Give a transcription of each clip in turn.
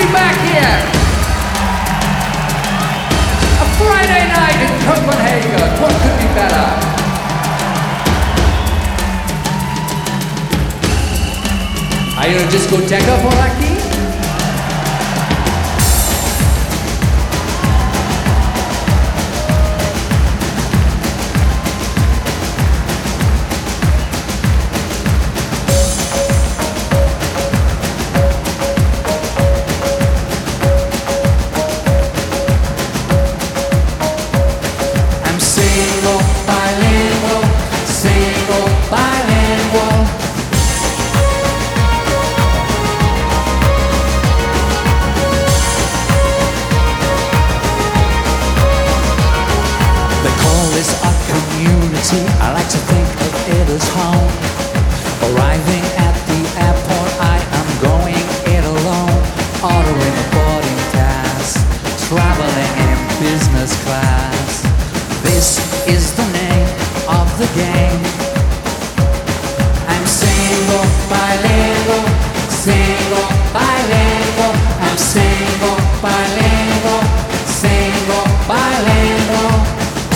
be back here. A Friday night in Copenhagen. What could be better? Are you a discoteca por aquí? I like to think of it as home. Arriving at the airport, I am going it alone. Ordering a boarding pass, traveling in business class. This is the name of the game. I'm single, bilingual, single, bilingual. I'm single, bilingual, single, bilingual.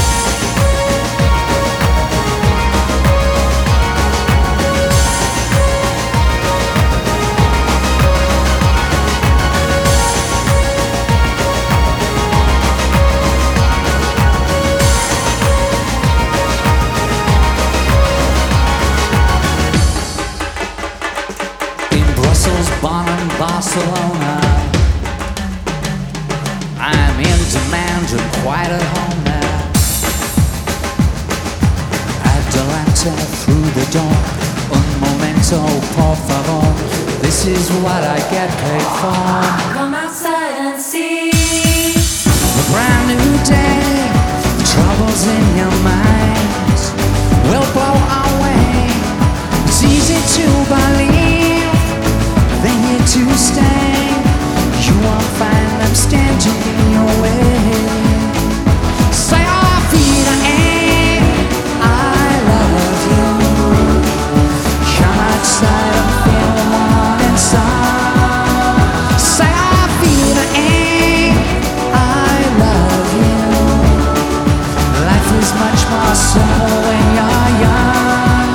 Bonn and Barcelona, I'm in demand and quite at home now. Adelante through the door, un momento por favor. This is what I get paid for. Come outside and see a brand new day. The troubles in your mind will blow away. It's easy to believe they're here to stay. You won't find them standing in your way. Say auf Wiedersehen, I love you. Come outside and feel the morning sun. Say auf Wiedersehen, I love you. Life is much more simple when you're young.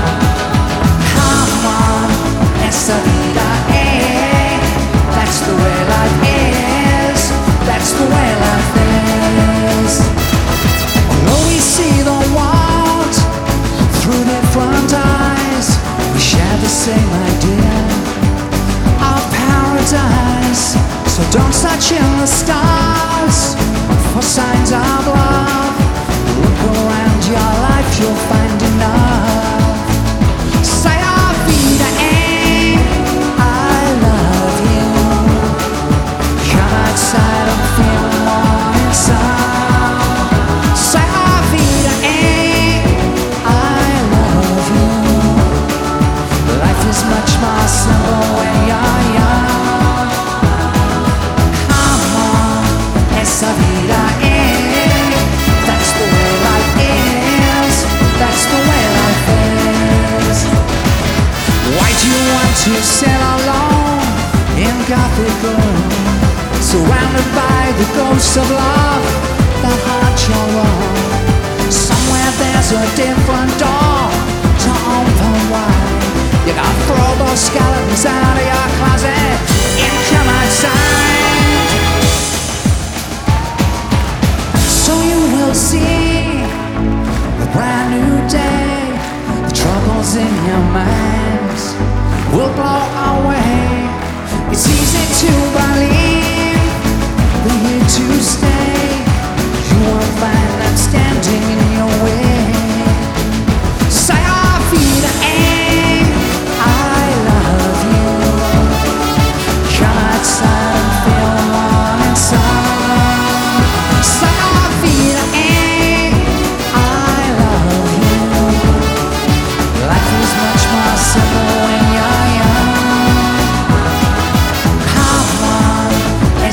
Come on, it's a that's the way life is. That's the way life is. Although we see the world through different eyes, we share the same idea of paradise. So don't search in the stars for signs of love. Look around your life, you'll find enough. Say auf Wiedersehen, I love you. Outside and feel the morning sun. Say auf Wiedersehen, I love you. Life is much more simple when you're young. Come on, it's a Wiedersehen. That's the way life is. That's the way life is. Why do you want to sit alone in Gothic gloom? Surrounded by the ghosts of love that haunt your road. Somewhere there's a different door to open wide. You gotta throw those skeletons out of your closet and come outside. So you will see a brand new day. The troubles in your mind will blow away. It's easy to believe they're here to stay. You won't find them standing in your way. Say auf Wiedersehen, I love you. Come outside and feel the morning sun. Say auf Wiedersehen, I love you. Life is much more simple when you're young. Come on,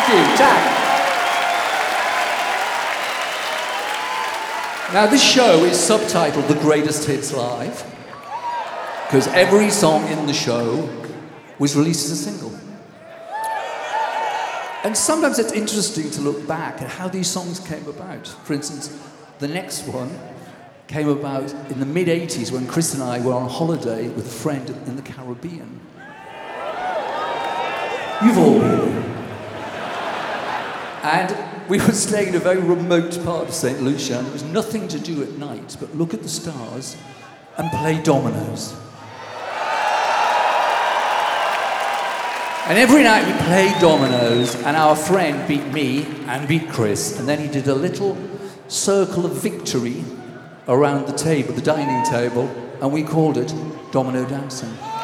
you, Jack. Now, this show is subtitled The Greatest Hits Live, because every song in the show was released as a single. And sometimes it's interesting to look back at how these songs came about. For instance, the next one came about in the mid-'80s when Chris and I were on holiday with a friend in the Caribbean. You've all been there. And we were staying in a very remote part of St. Lucia, and there was nothing to do at night but look at the stars and play dominoes. And every night we played dominoes, and our friend beat me and beat Chris, and then he did a little circle of victory around the table, the dining table, and we called it domino dancing.